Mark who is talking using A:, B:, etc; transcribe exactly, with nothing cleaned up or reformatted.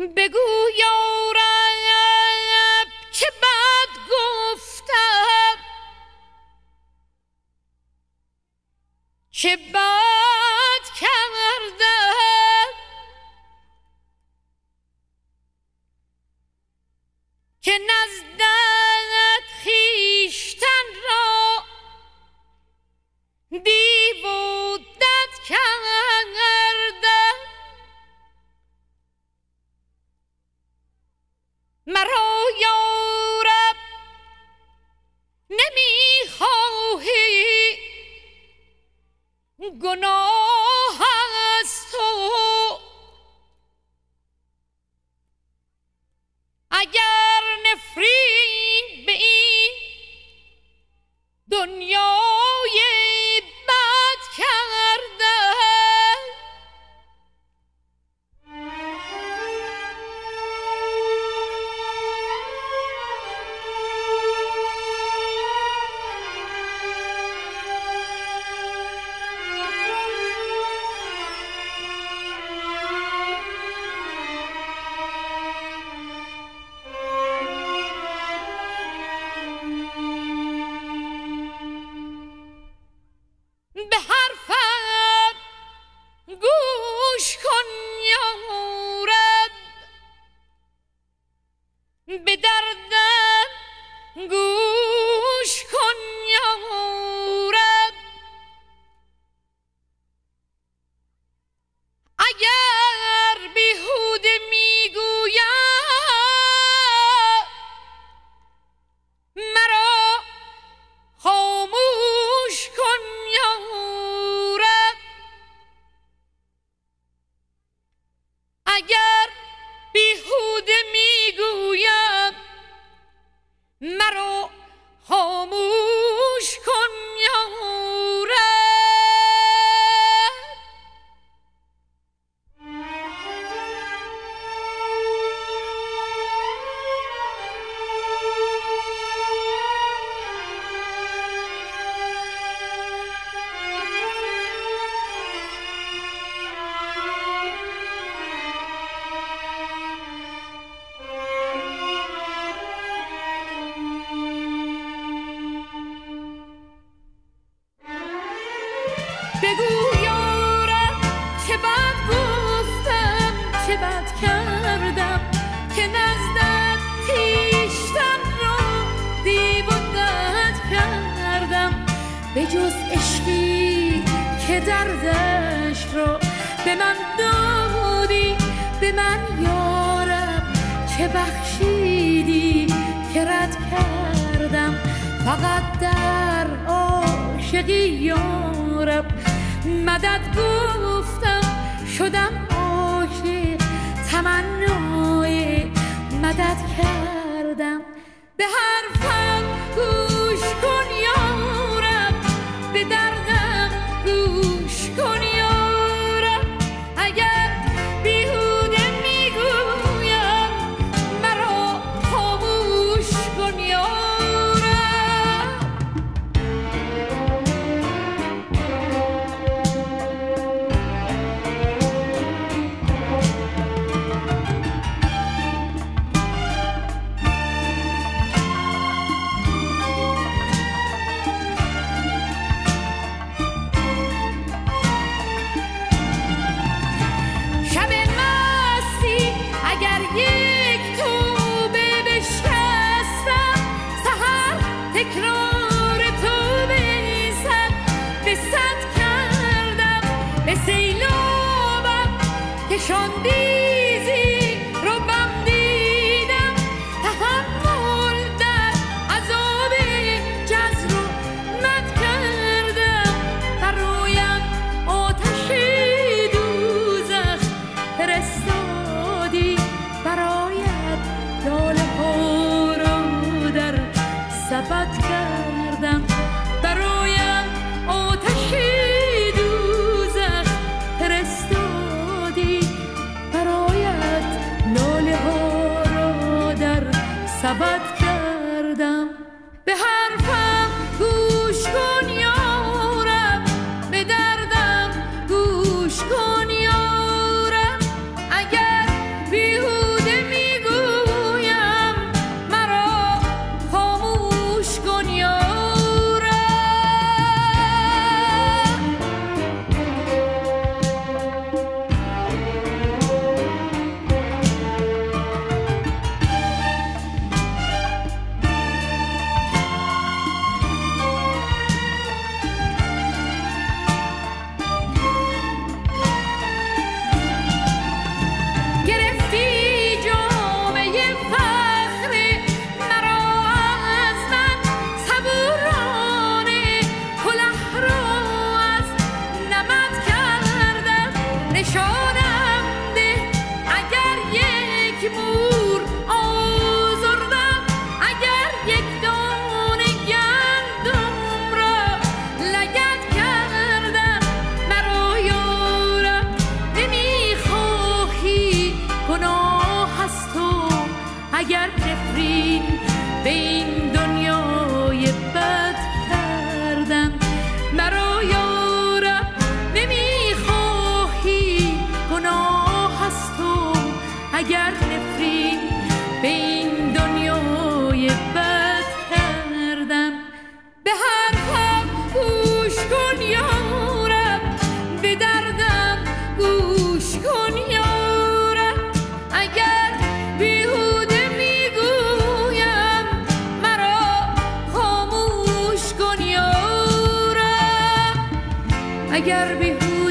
A: بگو یارب که بد گفتم، چه بد کردم که نزدت خویشتن را دیو و دد کردم. مرا یارب نمیخواهی گناه از تو، اگر نفرین به این دنیای بد کردم. به حرفم گوش کن یارب، به دردم گوش کن یارب. اگر بیهوده میگویم مرا خاموش کن یارب. اگر بیهوده میگویم مرا خاموش کن یارب. بگو یارب چه بد گفتم، چه بد کردم که نزدت خویشتن را دیو و دد کردم. به جز عشقی که دردش را به من دادی، به من یارب چه بخشیدی که رد کردم. فقط در عاشقی یارب مدد گفتم، شدم عاشق تمنای مدد کردم. به حرفم گوش کن یارب، به دردم گوش کن یارب. اگر بیهوده میگویم مرا خاموش کن یارب. تکرار تو بیزد به صد کردم، به سیلابم کشاندیزی رو بم دیدم. تحمل در عذاب جزر رو مد کردم. برایم آتش دوزخ فرستادی، برایت لاله ها رو در سبد کردم. برایم آتش دوزخ فرستادی، برایت لاله ها را در سبد کردم. به حرفم گوش کن یارب، به دردم گوش کن یارب. اگر بیهوده اگر بیهوده